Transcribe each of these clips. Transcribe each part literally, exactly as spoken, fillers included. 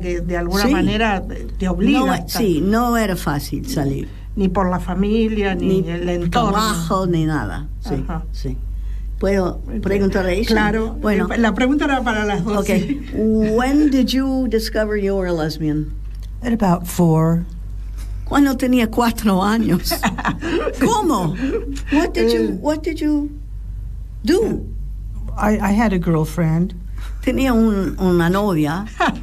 que de alguna sí. manera te obliga. No, a estar. sí, no era fácil salir. Ni por la familia, ni, Ni el entorno. trabajo, ni nada. Sí, Ajá. sí. ¿Puedo preguntar a ella? Claro. Bueno. La pregunta era para las dos. Okay. When did you discover you were a lesbian? At about four. Cuando tenía cuatro años. ¿Cómo? What did you What did you do? I, I had a girlfriend. Tenía un, una novia.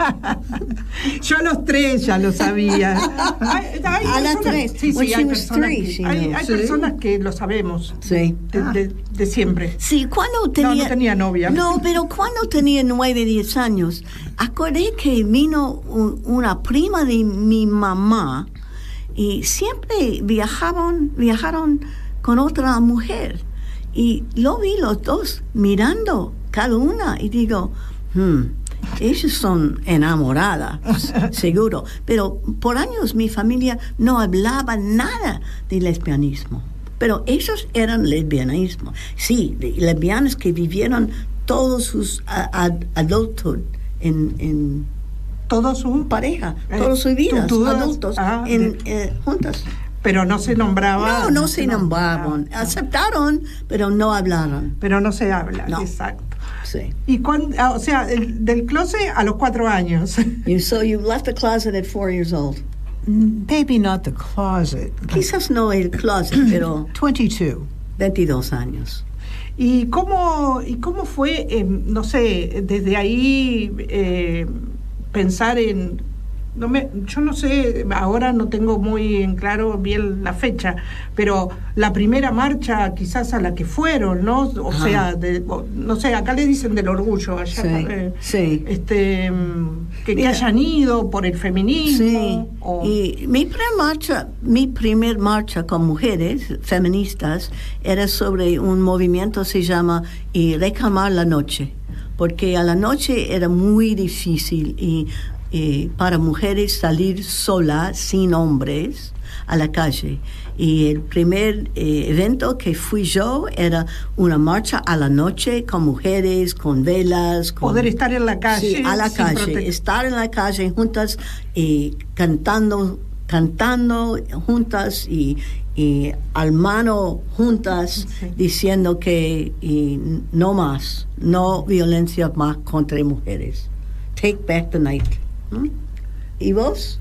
Yo a los tres ya lo sabía. Hay, hay A las personas- tres. Sí, When sí, she hay was personas, three, que, she hay, knew. hay Sí. personas que lo sabemos. Sí. De, de, de siempre. Sí, cuando tenía... No, no tenía novia. No, pero cuando tenía nueve, diez años, acordé que vino un- una prima de mi mamá y siempre viajaban, viajaron con otra mujer. Y lo vi los dos mirando cada una y digo, hmm, ellos son enamoradas, seguro. Pero por años mi familia no hablaba nada de lesbianismo. Pero ellos eran lesbianismo. Sí, de- lesbianas que vivieron todos sus a- ad- adultos en, en Todo su. pareja, Eh, todas sus vidas, tú- tú das- adultos, ah, en, de- eh, juntas. Pero no se nombraba. No, no se nombraban. ah, Aceptaron, pero no hablaron. Pero no se habla, No. exacto. Sí. Y cuando, o sea, el- del closet a los cuatro años. You, so you left the closet at four years old. Maybe not the closet. Quizás no el closet, pero twenty-two. veintidós años. ¿Y cómo, y cómo fue, eh, no sé, desde ahí eh, pensar en... No me, yo no sé, ahora no tengo muy en claro bien la fecha, pero la primera marcha quizás a la que fueron, ¿no? O Ajá. sea, de, o- no sé, acá le dicen del orgullo, allá, Sí, eh, sí. este, mm, que, que Mira. hayan ido por el feminismo. Sí, o- y mi primer marcha, mi primer marcha con mujeres feministas era sobre un movimiento se llama y reclamar la noche, porque a la noche era muy difícil y, y para mujeres salir solas sin hombres a la calle. Y el primer eh, evento que fui yo era una marcha a la noche con mujeres, con velas, con Poder estar en la calle. Sí, a la sin calle, prote- estar en la calle juntas y cantando, cantando juntas y, y al mano juntas, Sí. diciendo que y no más, no violencia más contra mujeres. Take back the night. ¿Mm? ¿Y vos?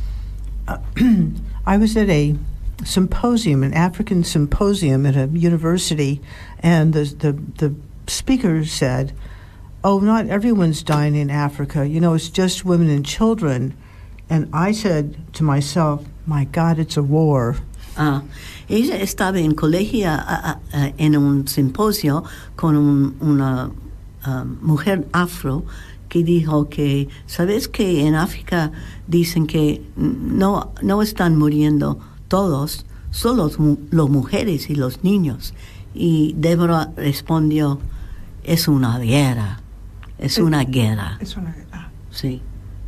I was at a symposium, an African symposium at a university, and the the, the speaker said, "Oh, not everyone's dying in Africa. You know, it's just women and children." And I said to myself, "My God, it's a war." Ah, ella estaba en colegio ah, ah, en un simposio con un- una ah, mujer afro que dijo que, ¿sabes que en África dicen que no, no están muriendo todos, solo las mu- las mujeres y los niños? Y Débora respondió, es una guerra, es Eh, una guerra. Es una ah. Sí.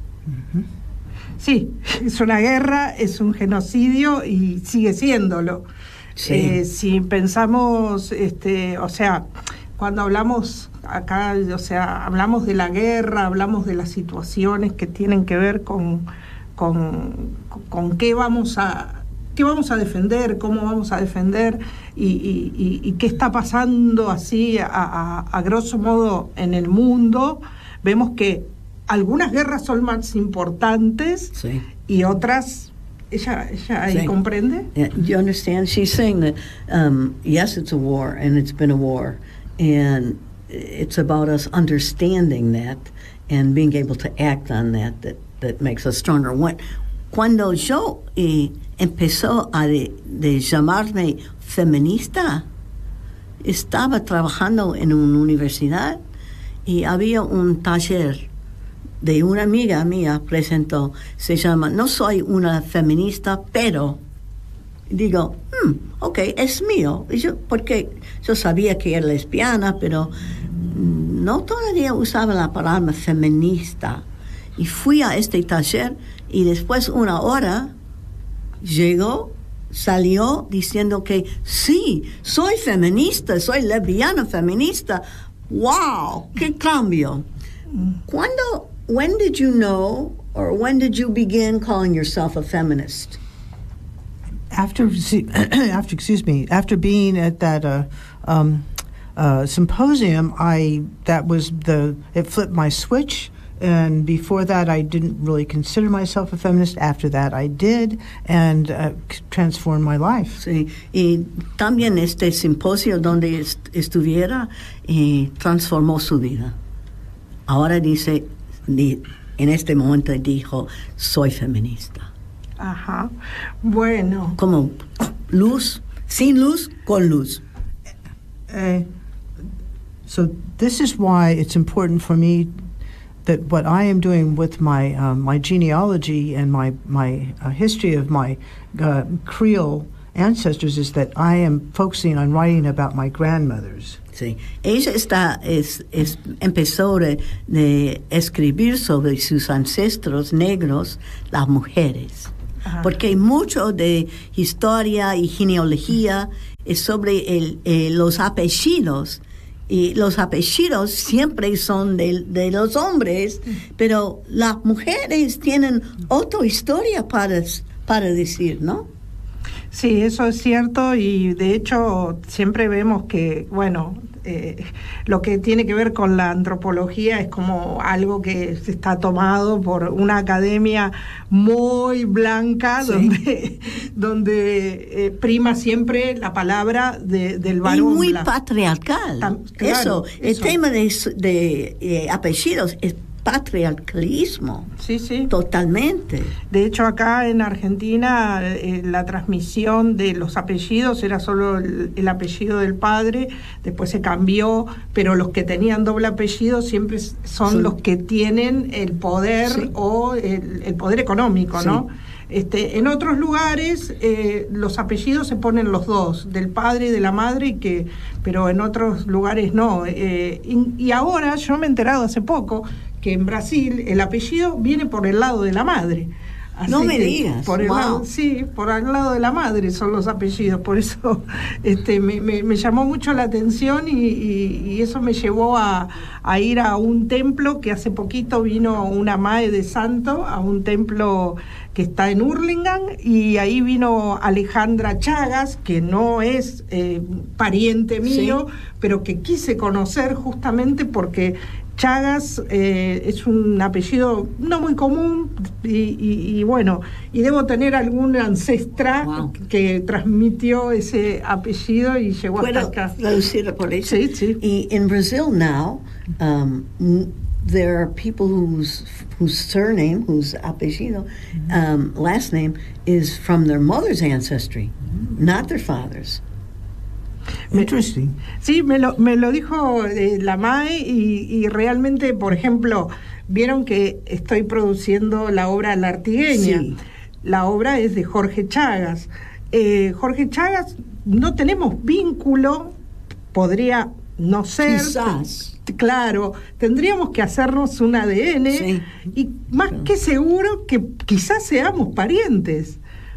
Sí, es una guerra, es un genocidio y sigue siéndolo. Sí. Eh, si pensamos, este, o sea, cuando hablamos acá, o sea, hablamos de la guerra, hablamos de las situaciones que tienen que ver con, con, con qué vamos a qué vamos a defender, cómo vamos a defender y, y, y, y qué está pasando así a, a, a grosso modo en el mundo. Vemos que algunas guerras son más importantes Sí. y otras, ella, ella ahí Sí. comprende. Yeah, you understand? She's saying that, um, yes, it's a war, and it's been a war, and it's about us understanding that and being able to act on that that, that makes us stronger. When, cuando yo eh, empezó a de, de llamarme feminista, estaba trabajando en una universidad y había un taller de una amiga mía presentó, se llama No soy una feminista, pero digo, hmm, ok, es mío. Y yo, porque yo sabía que era lesbiana, pero mm, no todavía usaba la palabra feminista. Y fui a este taller y después una hora llegó, salió diciendo que sí, soy feminista, soy lesbiana feminista. ¡Wow! ¡Qué cambio! ¿Cuándo, when did you know or when did you begin calling yourself a feminist? After, see, after, excuse me, after being at that uh, um, uh, symposium, I that was the it flipped my switch. And before that, I didn't really consider myself a feminist. After that, I did, and uh, transformed my life. Sí, y también este simposio donde est estuviera y transformó su vida. Ahora dice, di, en este momento dijo, soy feminista. Ajá. Bueno. Como luz, sin luz, con luz. Uh, so this is why it's important for me that what I am doing with my um, my genealogy and my my uh, history of my uh, Creole ancestors is that I am focusing on writing about my grandmothers. Sí, ella está es, es empezó de, de escribir sobre sus ancestros negros, las mujeres. Ajá. Porque mucho de historia y genealogía es sobre el, eh, los apellidos, y los apellidos siempre son de, de los hombres, pero las mujeres tienen otra historia para, para decir, ¿no? Sí, eso es cierto, y de hecho siempre vemos que, bueno, eh, lo que tiene que ver con la antropología es como algo que está tomado por una academia muy blanca, sí. donde, donde eh, prima siempre la palabra de, del varón. Y muy blanco. Patriarcal. Tam, claro, eso, el eso. tema de, de eh, apellidos es patriarcalismo. Sí, sí. Totalmente. De hecho, acá en Argentina eh, la transmisión de los apellidos era solo el, el apellido del padre, después se cambió, pero los que tenían doble apellido siempre son sí. los que tienen el poder sí. o el, el poder económico, sí. ¿no? Este, en otros lugares eh, los apellidos se ponen los dos, del padre y de la madre, y que, pero en otros lugares no. Eh, y, y ahora yo me he enterado hace poco que en Brasil el apellido viene por el lado de la madre. Así no me digas. Por el wow. lado, sí, por el lado de la madre son los apellidos. Por eso este, me, me, me llamó mucho la atención y, y, y eso me llevó a, a ir a un templo que hace poquito vino una mae de santo, a un templo que está en Hurlingham, y ahí vino Alejandra Chagas, que no es eh, pariente mío, sí. pero que quise conocer justamente porque Chagas eh, es un apellido no muy común y, y, y bueno, y debo tener algún ancestra wow. que, que transmitió ese apellido y llegó hasta acá. Traducir por eso. Sí, sí. Y en Brazil now, um, there are people whose whose surname, whose apellido, um, last name is from their mother's ancestry, not their father's. Interesting. Sí, me lo, me lo dijo eh, la Mae y, y realmente, por ejemplo, vieron que estoy produciendo la obra La Artigueña. Sí. La obra es de Jorge Chagas. Eh, Jorge Chagas, no tenemos vínculo, podría no ser. Quizás. Claro, tendríamos que hacernos un A D N sí. y más claro. que seguro que quizás seamos parientes,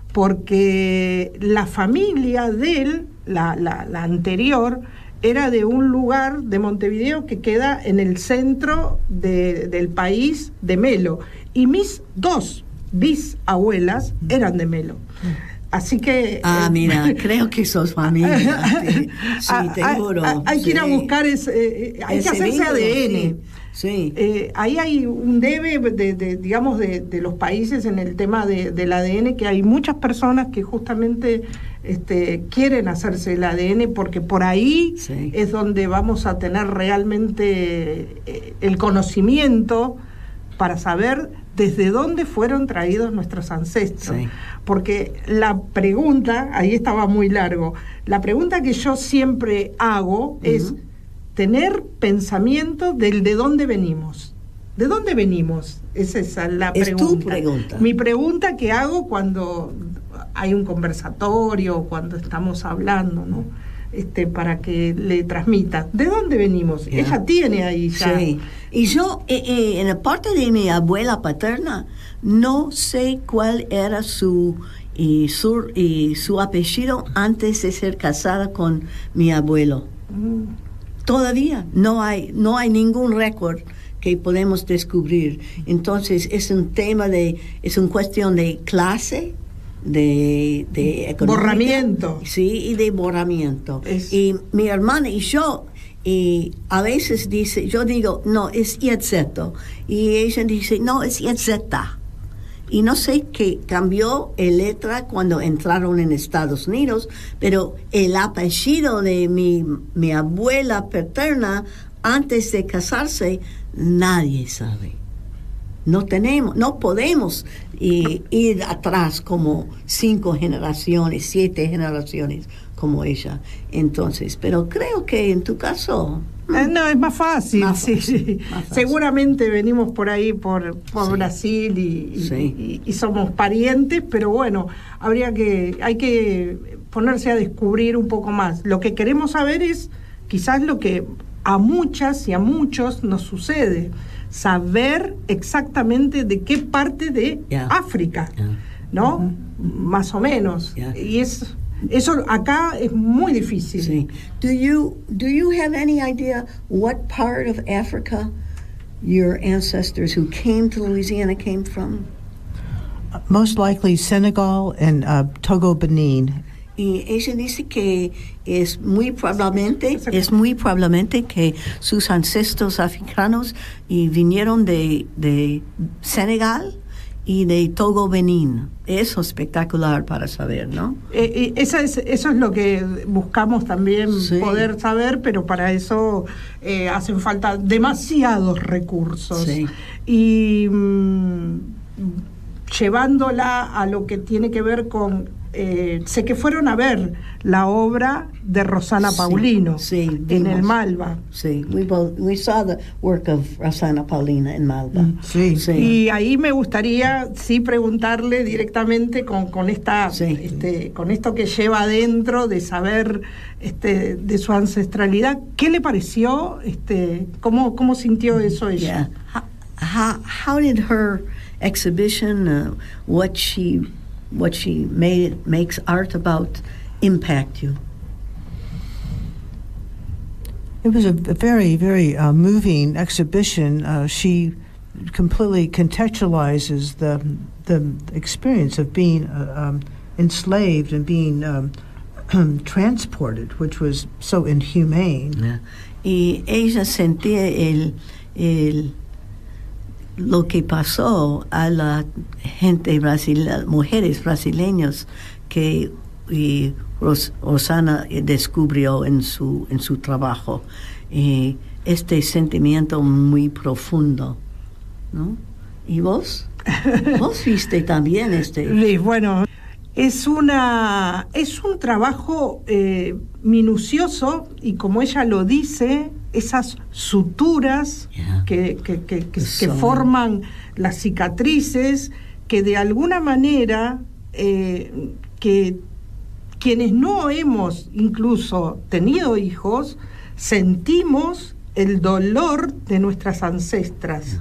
porque la familia de él, la, la, la anterior, era de un lugar de Montevideo que queda en el centro de, del país de Melo, y mis dos bisabuelas eran de Melo. Así que... Ah, eh, mira, creo que sos familia. Sí, sí te juro. Hay, hay sí. que ir a buscar, ese, eh, hay ese que hacerse vínculo, A D N. Sí. Sí. Eh, ahí hay un debe, de, de, digamos, de, de los países en el tema de, del A D N, que hay muchas personas que justamente este, quieren hacerse el A D N, porque por ahí sí. es donde vamos a tener realmente eh, el conocimiento para saber desde dónde fueron traídos nuestros ancestros. Sí. Porque la pregunta, ahí estaba muy largo, la pregunta que yo siempre hago uh-huh. es tener pensamiento del de dónde venimos. ¿De dónde venimos? Esa es la es pregunta. Tu pregunta. Mi pregunta que hago cuando hay un conversatorio, cuando estamos hablando, ¿no? Este, para que le transmita. ¿De dónde venimos? Yeah. Ella tiene ahí ya. Sí. Y yo, eh, eh, en la parte de mi abuela paterna, no sé cuál era su, y su, y su apellido antes de ser casada con mi abuelo. Mm. Todavía no hay, no hay ningún récord que podemos descubrir. Entonces, es un tema de, es una cuestión de clase, de, de económica, borramiento. Sí, y de borramiento. Es... Y mi hermana y yo, y a veces dice, yo digo, no, es Yetzeto. Y ella dice, no, es Yetzeta. Y no sé qué cambió el letra cuando entraron en Estados Unidos, pero el apellido de mi, mi abuela paterna, antes de casarse, nadie sabe. No tenemos, no podemos eh, ir atrás como cinco generaciones, siete generaciones como ella. Entonces, pero creo que en tu caso... Eh, no, es más fácil, Más sí, fácil, sí. más fácil. Seguramente venimos por ahí, por, por Sí. Brasil y, y, Sí. y- y somos parientes, pero bueno, habría que, hay que ponerse a descubrir un poco más. Lo que queremos saber es quizás lo que a muchas y a muchos nos sucede, saber exactamente de qué parte de Yeah. África, Yeah. ¿no? Más o menos. Yeah. Y es eso acá es muy difícil. Sí. Do you do you have any idea what part of Africa your ancestors who came to Louisiana came from? Most likely Senegal and uh, Togo, Benin. Y ella dice que es muy probablemente, es muy probablemente que sus ancestros africanos y vinieron de, de Senegal y de Togo, Benín. Eso es espectacular para saber, ¿no? Eh, eh, esa es, eso es lo que buscamos también Sí. poder saber, pero para eso eh, hacen falta demasiados recursos. Sí. Y mm, llevándola a lo que tiene que ver con... Eh, sé que fueron a ver la obra de Rosana Sí, Paulino sí, en vimos. el Malva. Sí, we both we saw the work of Rosana Paulina in Malva. Sí. Sí. Y ahí me gustaría sí preguntarle directamente con, con esta Sí. este, con esto que lleva adentro de saber este, de su ancestralidad, ¿qué le pareció? Este, ¿cómo, cómo sintió eso ella? Yeah. How, how, how did her exhibition, uh, what she what she made makes art about, impact you? It was a, a very, very uh, moving exhibition. Uh, she completely contextualizes the the experience of being uh, um, enslaved and being um, transported, which was so inhumane. Yeah. Y ella sentía el, el lo que pasó a la gente brasileña, mujeres brasileñas que y Ros, Rosana descubrió en su en su trabajo, y este sentimiento muy profundo, ¿no? ¿Y vos? ¿Vos viste también este? Sí, bueno, es una es un trabajo eh, minucioso y como ella lo dice, esas suturas Yeah. que, que, que, que, que Son- forman las cicatrices, que de alguna manera eh, que quienes no hemos incluso tenido hijos, sentimos el dolor de nuestras ancestras.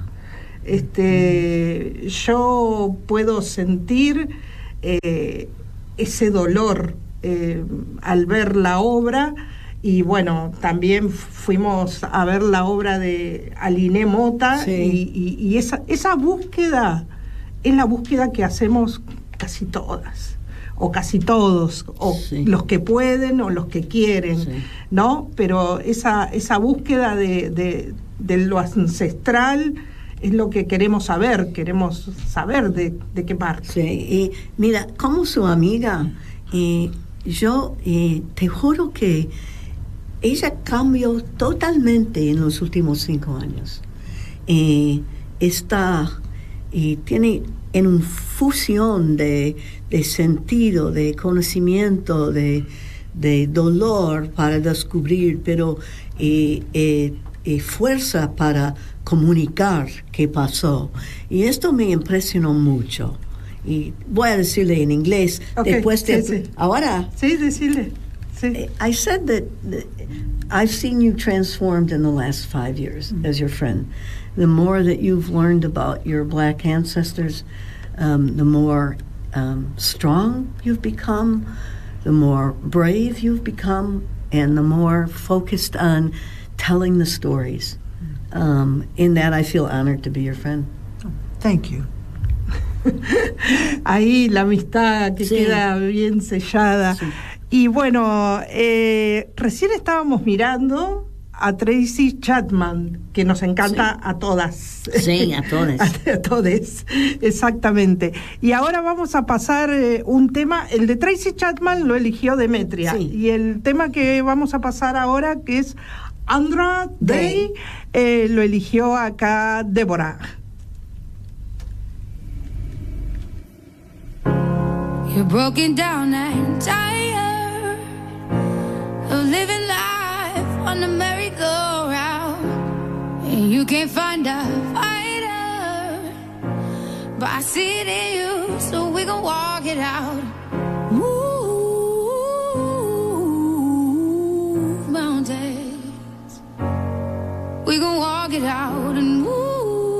Este, yo puedo sentir eh, ese dolor eh, al ver la obra. Y bueno, también fuimos a ver la obra de Aliné Mota, Sí. y, y- y esa, esa búsqueda es la búsqueda que hacemos casi todas, o casi todos, o Sí. los que pueden o los que quieren, Sí. ¿no? Pero esa, esa búsqueda de, de, de lo ancestral es lo que queremos saber, queremos saber de, de qué parte. Sí, y mira, como su amiga, y yo y te juro que ella cambió totalmente en los últimos cinco años. Y está, y tiene en una fusión de, de sentido, de conocimiento, de, de dolor para descubrir, pero eh, eh, eh, fuerza para comunicar qué pasó. Y esto me impresionó mucho. Y voy a decirle en inglés, Ok, después de... sí, sí. Ahora, Sí, decirle. Sí. I said that, that I've seen you transformed in the last five years Mm. as your friend. The more that you've learned about your black ancestors, um, the more um, strong you've become, the more brave you've become, and the more focused on telling the stories. um, in that, I feel honored to be your friend. Thank you. Ahí la amistad que Sí. queda bien sellada. Sí. Y bueno, eh, recién estábamos mirando a Tracy Chapman, que nos encanta Sí. a todas. Sí, a todas. a, a todes, exactamente. Y ahora vamos a pasar eh, un tema, el de Tracy Chapman lo eligió Demetria, Sí. y el tema que vamos a pasar ahora, que es Andra Day, Day. eh, lo eligió acá Débora. You're broken down and tired of living life on the merry-go-round, and you can't find a fighter, but I see it in you, so we gon' walk it out. Move mountains, we gon' walk it out and move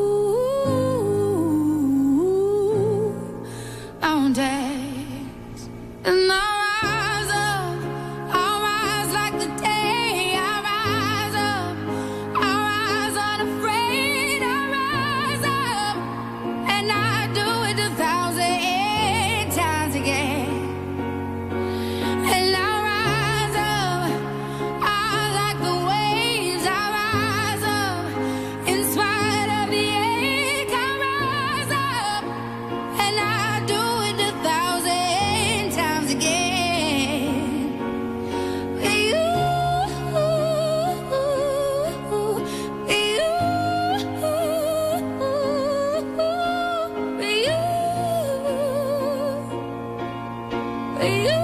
mountains. And I'll rise up, I'll rise like the day. I'll rise up, I'll rise unafraid. I'll rise up, and I do it a thousand times again. And I'll rise up, I like the waves. I'll rise up, in spite of the ache. I'll rise up, and I do it a thousand times again. With you, with you, with you, with you.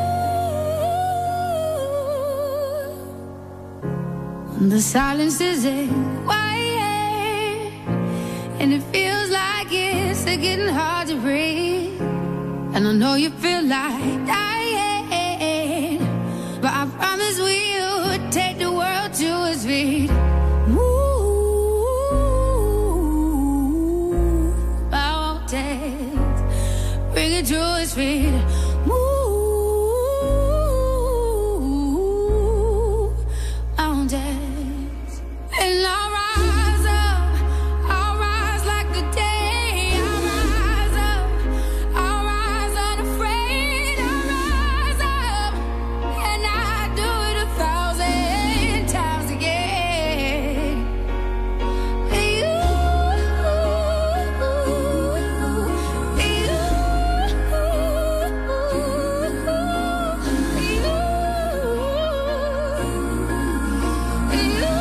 When the silence isn't quiet, and it feels like it's getting hard to breathe, and I know you feel like dying, but I promise we'll take the world to its feet. Move mountains, bring it to its feet. Move mountains, and I'll rise up, I'll rise like the day. I'll rise up, I'll rise unafraid. I'll rise up, and I do it a thousand times again. With you, with you, with you.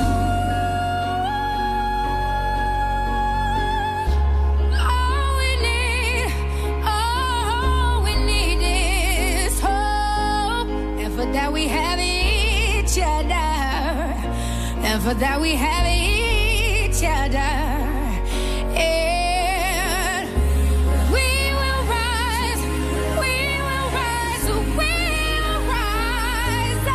All we need, all we need is hope, and for that we have each other, and for that we have each other. And we will rise, we will rise, we'll rise.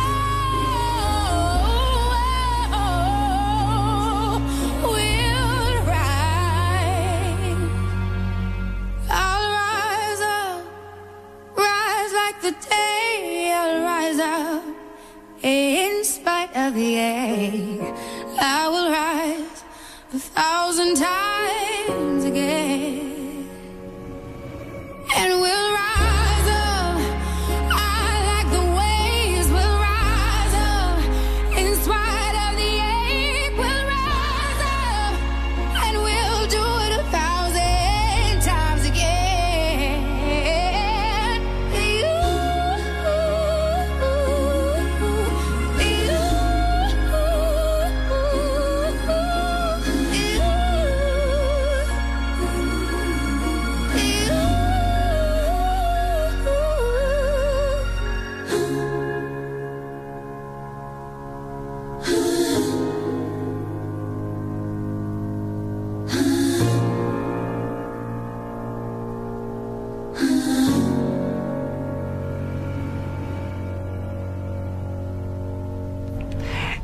Oh, we'll rise. I'll rise up, rise like the day. I'll rise up, in spite of the ache. I will rise a thousand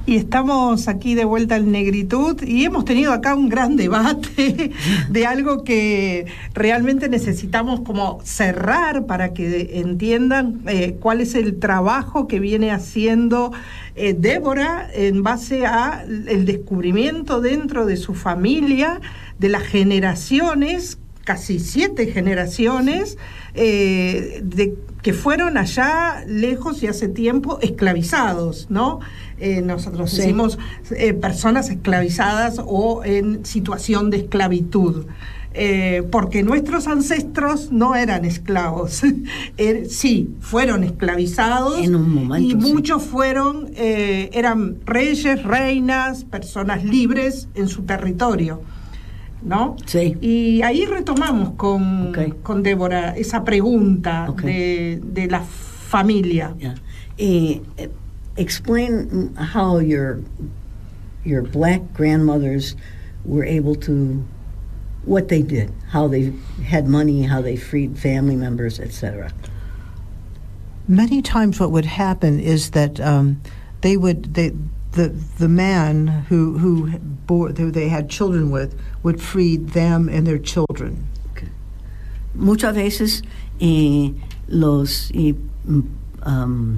Y estamos aquí de vuelta en Negritud y hemos tenido acá un gran debate de algo que realmente necesitamos como cerrar para que entiendan eh, cuál es el trabajo que viene haciendo eh, Débora en base a el descubrimiento dentro de su familia de las generaciones, casi siete generaciones, eh, de, que fueron allá lejos y hace tiempo esclavizados, ¿no? Eh, nosotros Sí. decimos eh, personas esclavizadas o en situación de esclavitud. Eh, porque nuestros ancestros no eran esclavos. Er, sí, fueron esclavizados En un momento, y sí. muchos fueron, eh, eran reyes, reinas, personas libres en su territorio, ¿no? Sí. Y ahí retomamos con, Okay. con Débora esa pregunta Okay. de, de la familia. Yeah. Eh, eh, explain how your your black grandmothers were able to, what they did, how they had money, how they freed family members, et cetera. Many times, what would happen is that um, they would they the the man who who bore who they had children with would free them and their children. Muchas veces eh, los eh, mm, um,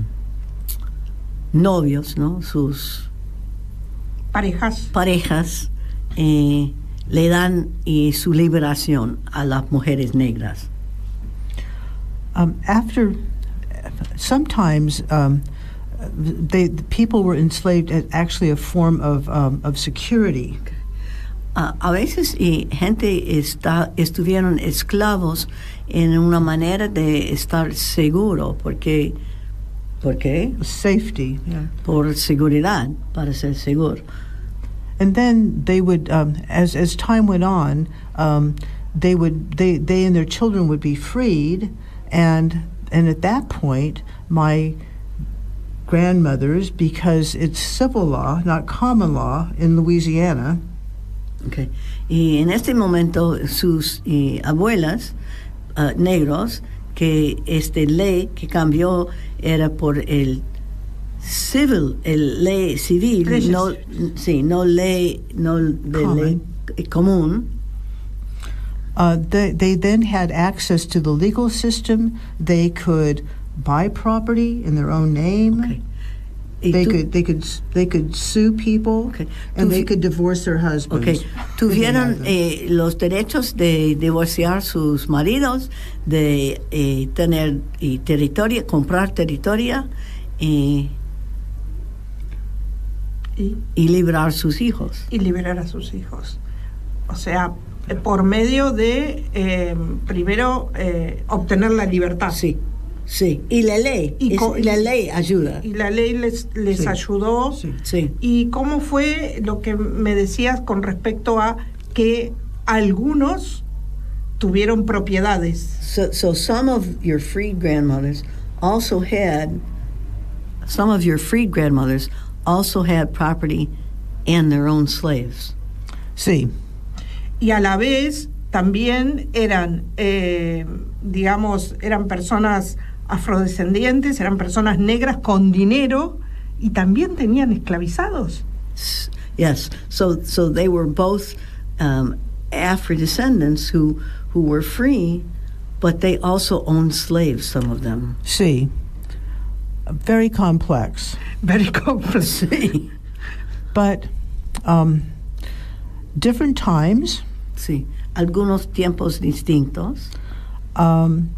novios, ¿no? Sus Parejas. parejas eh, le dan eh, su liberación a las mujeres negras. Um, after, sometimes um, they the people were enslaved as actually a form of um, of security. A, a veces eh, gente está, estuvieron esclavos en una manera de estar seguro, porque, ¿por qué? Safety. Yeah. Por seguridad, para ser seguro. And then they would, um, as as time went on, um, they would they they and their children would be freed, and and at that point, my grandmothers, because it's civil law, not common law in Louisiana, Okay. Y en este momento sus eh, abuelas uh, negros, que esta ley que cambió era por el civil, el ley civil, Leyes. no, sí, no ley, no de Common. ley eh, común. uh, they they then had access to the legal system. They could buy property in their own name. Okay. Y They tú- could they could they could sue people, Okay. and Tú- they could divorce their husbands. Okay. if they Tuvieron had them. eh, los derechos de divorciar sus maridos, de eh, tener eh, territorio, comprar territorio eh, Y, y librar sus hijos. y liberar a sus hijos. O sea, eh, por medio de, eh, primero, eh, obtener la libertad. Sí, sí. Y la ley, Y es- co- la ley ayuda. Y la ley les, les Sí. ayudó. Sí. Sí. ¿Y cómo fue lo que me decías con respecto a que algunos tuvieron propiedades? So, so some of your freed grandmothers also had, some of your freed grandmothers also had property and their own slaves. Sí. Y a la vez también eran, eh, digamos, eran personas afrodescendientes, eran personas negras con dinero y también tenían esclavizados. S- Yes, so so they were both um, Afro-descendants who who were free, but they also owned slaves. Some of them. Sí. Very complex. Very complex. Sí, But um, different times, sí. Algunos tiempos distintos. um,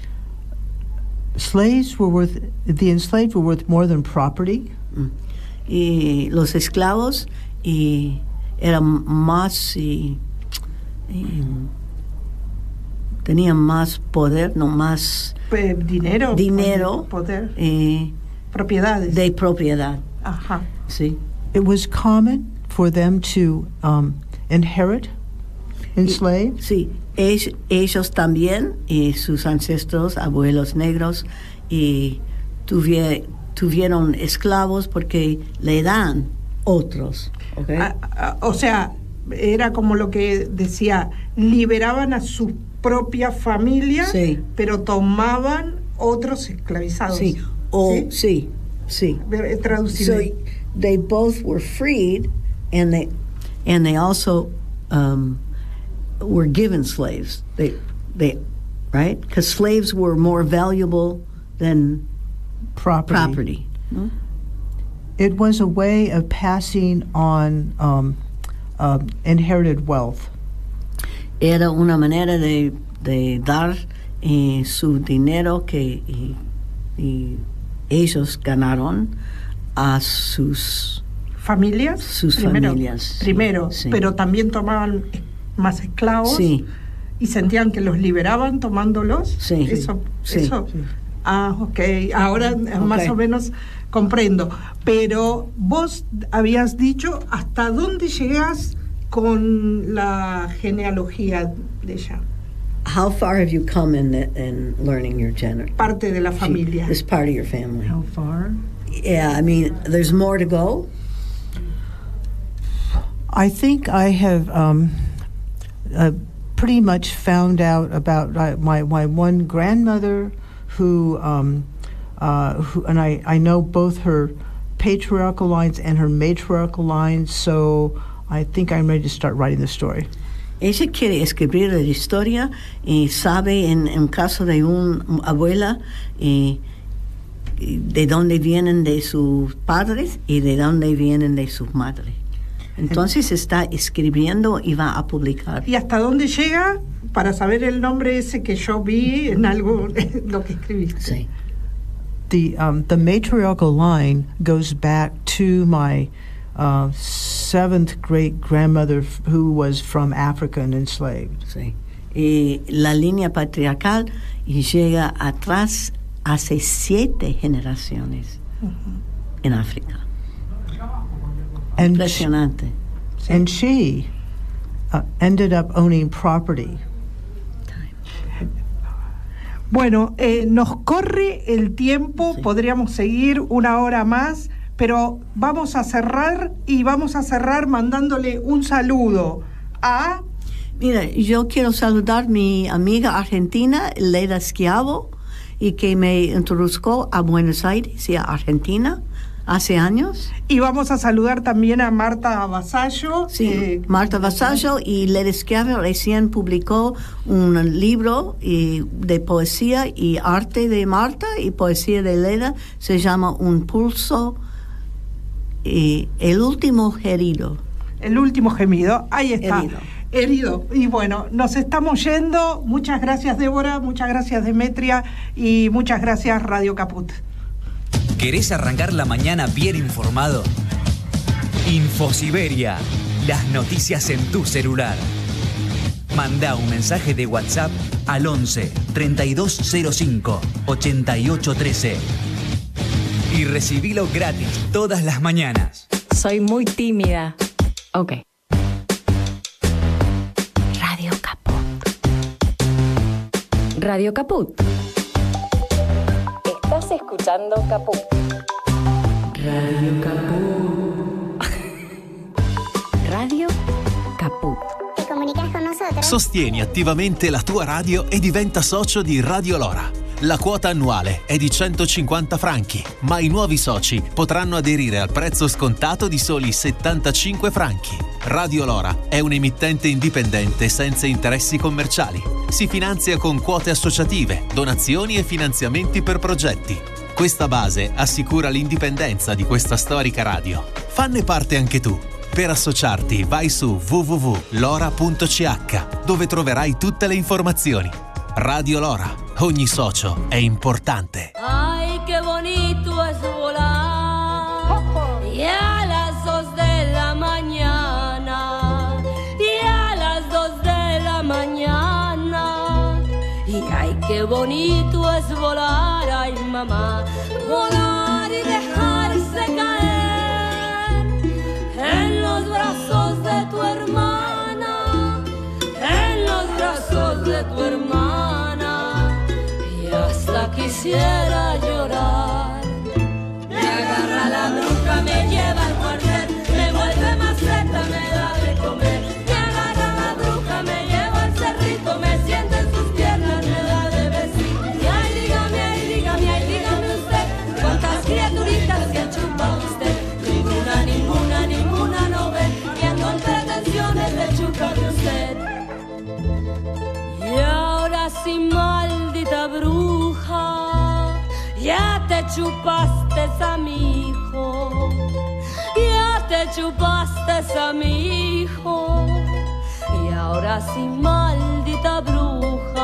slaves were worth, the enslaved were worth more than property. Y los esclavos y eran más y, y tenían más poder, no más Eh, dinero. Dinero. Poder. eh, Propiedades. de propiedad. Ajá. Sí. It was common for them to um, inherit enslaved. Sí, ellos, ellos también y sus ancestros, abuelos negros, y tuvie- tuvieron esclavos porque le dan otros. ¿ok? A- a- o sea, era como lo que decía, liberaban a su propia familia, Sí. pero tomaban otros esclavizados. Sí, o ¿Sí? sí, sí. Eh, traducirme. So they both were freed, and they and they also um, were given slaves. They they right because slaves were more valuable than Property. property. Hmm? It was a way of passing on um, uh, inherited wealth. Era una manera de, de dar eh, su dinero que y, y ellos ganaron a sus ¿Familias? Sus primero, familias, sí, Primero, sí. pero también tomaban más esclavos sí y sentían que los liberaban tomándolos. Sí. Eso, Sí. eso. Sí. Ah, ok. Ahora eh, más Ok. o menos comprendo. Pero vos habías dicho hasta dónde llegás con la genealogía de ella. How far have you come in the, in learning your gender? Parte de la familia. It's part of your family. How far? Yeah, I mean, there's more to go. I think I have um, uh, pretty much found out about uh, my, my one grandmother who, um, uh, who and I, I know both her patriarchal lines and her matriarchal lines, so I think I'm ready to start writing the story. Ella quiere escribir la historia y sabe en, en caso de una abuela eh, de dónde vienen de sus padres y de dónde vienen de sus madres. Entonces está escribiendo y va a publicar. ¿Y hasta dónde llega? Para saber el nombre ese que yo vi en algo, lo que escribiste. Sí. The um, the matriarchal line goes back to my uh, seventh great grandmother f- who was from Africa and enslaved. Sí. Y la línea patriarcal llega atrás hace siete generaciones en África. And Impresionante. and she uh, ended up owning property. Bueno, eh, nos corre el tiempo, Sí. podríamos seguir una hora más, pero vamos a cerrar y vamos a cerrar mandándole un saludo a... Mira, yo quiero saludar a mi amiga argentina, Leda Schiavo, y que me introduzco a Buenos Aires y a Argentina hace años. Y vamos a saludar también a Marta Vasallo. Sí, eh, Marta Vasallo y Leda Schiavo recién publicó un libro y, de poesía y arte de Marta y poesía de Leda, se llama Un pulso y el último herido. El último gemido, ahí está. Herido. Herido. Y bueno, nos estamos yendo. Muchas gracias, Débora, muchas gracias, Demetria, y muchas gracias, Radio Caput. ¿Querés arrancar la mañana bien informado? Infosiberia, las noticias en tu celular. Manda un mensaje de WhatsApp al once, treinta y dos cero cinco, ochenta y ocho trece y recibilo gratis todas las mañanas. Soy muy tímida. Ok. Radio Caput. Radio Caput. Estás escuchando Caput. Radio Caput. Radio Caput. ¿Te comunicas con nosotros? Sostieni attivamente la tua radio e diventa socio di Radio Lora. La quota annuale è di centocinquanta franchi, ma i nuovi soci potranno aderire al prezzo scontato di soli settantacinque franchi. Radio Lora è un emittente indipendente senza interessi commerciali. Si finanzia con quote associative, donazioni e finanziamenti per progetti. Questa base assicura l'indipendenza di questa storica radio. Fanne parte anche tu. Per associarti vai su w w w punto lora punto c h dove troverai tutte le informazioni. Radio Lora, ogni socio è importante. Ay, qué bonito es volar. Y a las dos de la mañana. Y a las dos de la mañana. Y ay, qué bonito es volar. Ay, mamá. Volar y dejarse caer en los brazos de tu hermana. En los brazos de tu hermana. Hasta quisiera llorar. Me agarra la bruja, me lleva al cuartel, me vuelve maceta, me da de comer. Me agarra la bruja, me lleva al cerrito, me sienta en sus piernas, me da de besito. Y ay, dígame, ay, dígame, ay, dígame usted, cuántas criaturitas que ha chupado usted. Ninguna Ya te chupaste a mi hijo, ya te chupaste a mi hijo, y ahora sí, maldita bruja,